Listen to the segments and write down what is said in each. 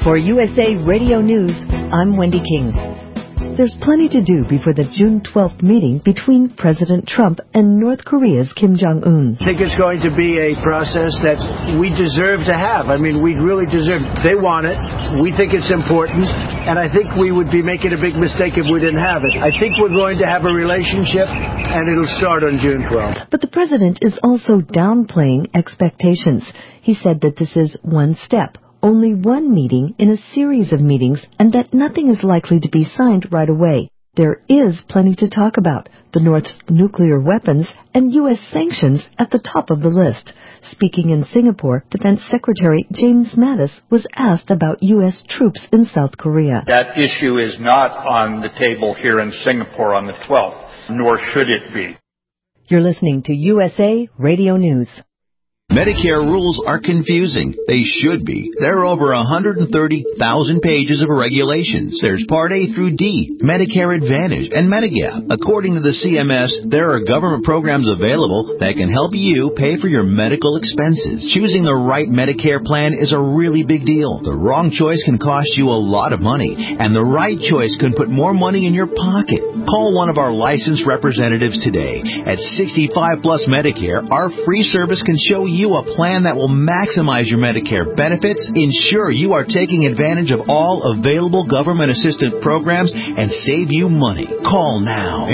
For USA Radio News, I'm Wendy King. There's plenty to do before the June 12th meeting between President Trump and North Korea's Kim Jong-un. I think it's going to be a process that we deserve to have. I mean, we really deserve it. They want it. We think it's important. And I think we would be making a big mistake if we didn't have it. I think we're going to have a relationship, and it'll start on June 12th. But the president is also downplaying expectations. He said that this is one step, only one meeting in a series of meetings, and that nothing is likely to be signed right away. There is plenty to talk about, the North's nuclear weapons and U.S. sanctions at the top of the list. Speaking in Singapore, Defense Secretary James Mattis was asked about U.S. troops in South Korea. That issue is not on the table here in Singapore on the 12th, nor should it be. You're listening to USA Radio News. Medicare rules are confusing. They should be. There are over 130,000 pages of regulations. There's Part A through D, Medicare Advantage, and Medigap. According to the CMS, there are government programs available that can help you pay for your medical expenses. Choosing the right Medicare plan is a really big deal. The wrong choice can cost you a lot of money, and the right choice can put more money in your pocket. Call one of our licensed representatives today. At 65 Plus Medicare, our free service can show you a plan that will maximize your Medicare benefits, ensure you are taking advantage of all available government assistance programs, and save you money. Call now.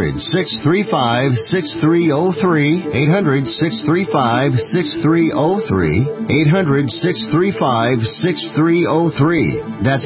800-635-6303. 800-635-6303. 800-635-6303. That's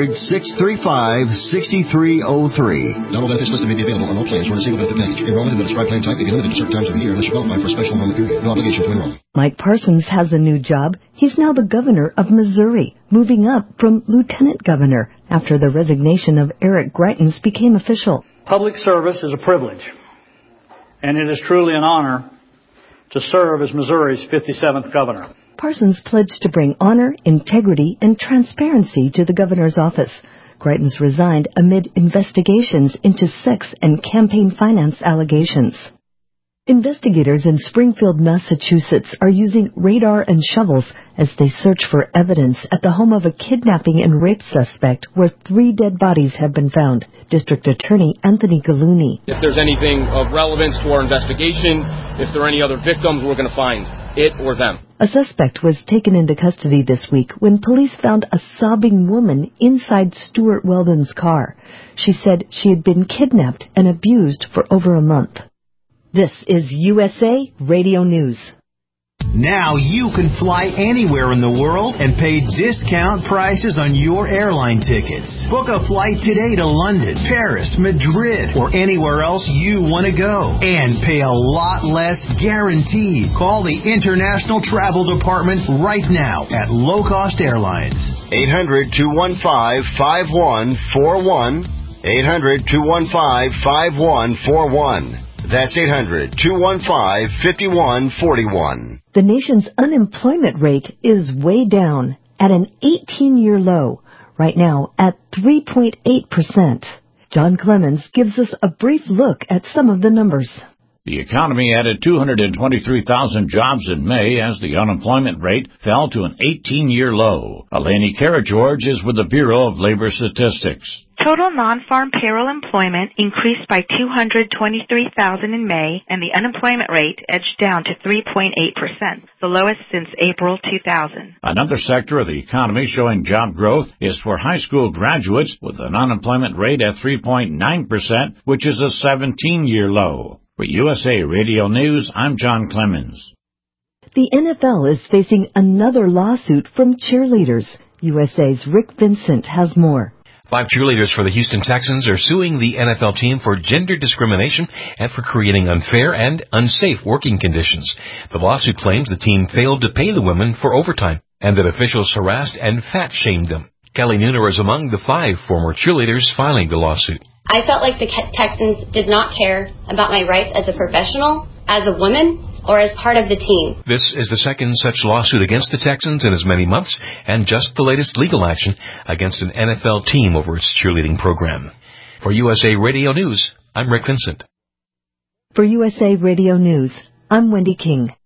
800-635-6303. Not all benefits listed may be available on all plans or in a single benefit package. Enrollment in the described plan type may be limited to certain times of the year unless you qualify for a special enrollment period. No obligation to enroll. Mike Parsons has a new job. He's now the governor of Missouri, moving up from lieutenant governor after the resignation of Eric Greitens became official. Public service is a privilege, and it is truly an honor to serve as Missouri's 57th governor. Parsons pledged to bring honor, integrity, and transparency to the governor's office. Greitens resigned amid investigations into sex and campaign finance allegations. Investigators in Springfield, Massachusetts are using radar and shovels as they search for evidence at the home of a kidnapping and rape suspect where 3 dead bodies have been found. District Attorney Anthony Gallooni. If there's anything of relevance to our investigation, if there are any other victims, we're going to find it or them. A suspect was taken into custody this week when police found a sobbing woman inside Stuart Weldon's car. She said she had been kidnapped and abused for over a month. This is USA Radio News. Now you can fly anywhere in the world and pay discount prices on your airline tickets. Book a flight today to London, Paris, Madrid, or anywhere else you want to go. And pay a lot less guaranteed. Call the International Travel Department right now at Low Cost Airlines. 800-215-5141. 800-215-5141. That's 800-215-5141. The nation's unemployment rate is way down at an 18-year low, right now at 3.8%. John Clemens gives us a brief look at some of the numbers. The economy added 223,000 jobs in May as the unemployment rate fell to an 18-year low. Eleni Karageorge is with the Bureau of Labor Statistics. Total non-farm payroll employment increased by 223,000 in May, and the unemployment rate edged down to 3.8%, the lowest since April 2000. Another sector of the economy showing job growth is for high school graduates, with an unemployment rate at 3.9%, which is a 17-year low. For USA Radio News, I'm John Clemens. The NFL is facing another lawsuit from cheerleaders. USA's Rick Vincent has more. 5 cheerleaders for the Houston Texans are suing the NFL team for gender discrimination and for creating unfair and unsafe working conditions. The lawsuit claims the team failed to pay the women for overtime and that officials harassed and fat-shamed them. Kelly Nooner is among the 5 former cheerleaders filing the lawsuit. I felt like the Texans did not care about my rights as a professional, as a woman, or as part of the team. This is the second such lawsuit against the Texans in as many months, and just the latest legal action against an NFL team over its cheerleading program. For USA Radio News, I'm Rick Vincent. For USA Radio News, I'm Wendy King.